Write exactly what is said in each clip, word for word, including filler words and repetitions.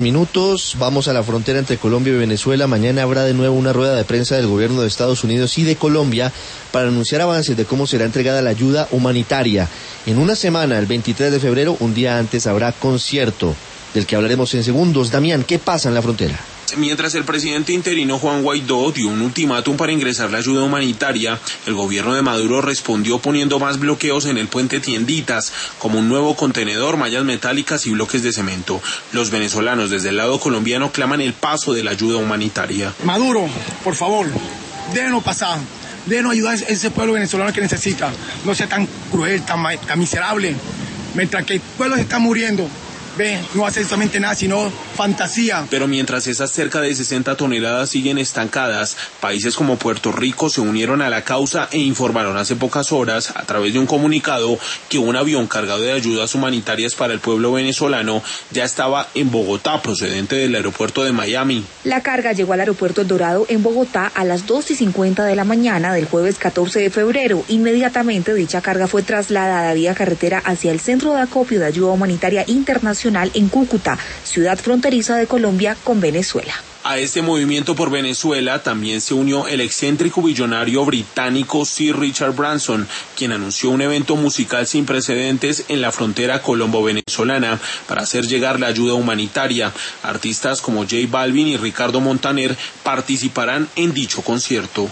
Minutos, vamos a la frontera entre Colombia y Venezuela. Mañana habrá de nuevo una rueda de prensa del gobierno de Estados Unidos y de Colombia para anunciar avances de cómo será entregada la ayuda humanitaria. En una semana, el veintitrés de febrero, un día antes, habrá concierto, del que hablaremos en segundos. Damián, ¿qué pasa en la frontera? Mientras el presidente interino Juan Guaidó dio un ultimátum para ingresar la ayuda humanitaria, el gobierno de Maduro respondió poniendo más bloqueos en el puente Tienditas, como un nuevo contenedor, mallas metálicas y bloques de cemento. Los venezolanos desde el lado colombiano claman el paso de la ayuda humanitaria. Maduro, por favor, déjenos pasar, déjenos ayudar a ese pueblo venezolano que necesita. No sea tan cruel, tan, tan miserable. Mientras que el pueblo se está muriendo, ve, no hace exactamente nada, sino fantasía. Pero mientras esas cerca de sesenta toneladas siguen estancadas, países como Puerto Rico se unieron a la causa e informaron hace pocas horas, a través de un comunicado, que un avión cargado de ayudas humanitarias para el pueblo venezolano ya estaba en Bogotá, procedente del aeropuerto de Miami. La carga llegó al aeropuerto El Dorado en Bogotá a las dos y cincuenta de la mañana del jueves catorce de febrero. Inmediatamente dicha carga fue trasladada vía carretera hacia el Centro de Acopio de Ayuda Humanitaria Internacional en Cúcuta, ciudad fronteriza de Colombia con Venezuela. A este movimiento por Venezuela también se unió el excéntrico billonario británico Sir Richard Branson, quien anunció un evento musical sin precedentes en la frontera colombo-venezolana para hacer llegar la ayuda humanitaria. Artistas como J Balvin y Ricardo Montaner participarán en dicho concierto.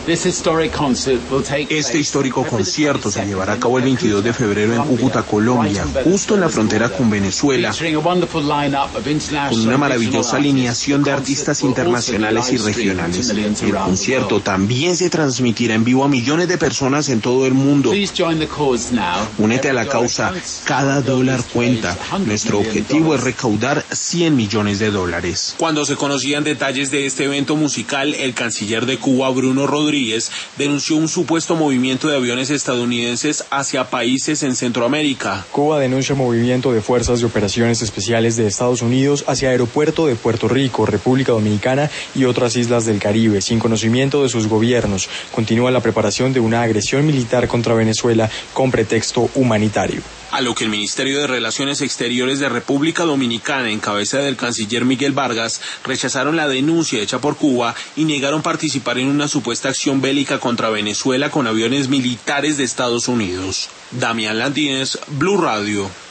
Este histórico concierto se llevará a cabo el veintidós de febrero en Cúcuta, Colombia, justo en la frontera con Venezuela, con una maravillosa alineación de artistas internacionales internacionales y regionales. El concierto también se transmitirá en vivo a millones de personas en todo el mundo. Únete a la causa, cada dólar cuenta. Nuestro objetivo es recaudar cien millones de dólares. Cuando se conocían detalles de este evento musical, el canciller de Cuba, Bruno Rodríguez, denunció un supuesto movimiento de aviones estadounidenses hacia países en Centroamérica. Cuba denuncia movimiento de fuerzas de operaciones especiales de Estados Unidos hacia aeropuerto de Puerto Rico, República Dominicana y otras islas del Caribe, sin conocimiento de sus gobiernos. Continúa la preparación de una agresión militar contra Venezuela con pretexto humanitario. A lo que el Ministerio de Relaciones Exteriores de República Dominicana, en cabeza del canciller Miguel Vargas, rechazaron la denuncia hecha por Cuba y negaron participar en una supuesta acción bélica contra Venezuela con aviones militares de Estados Unidos. Damián Landines, Blue Radio.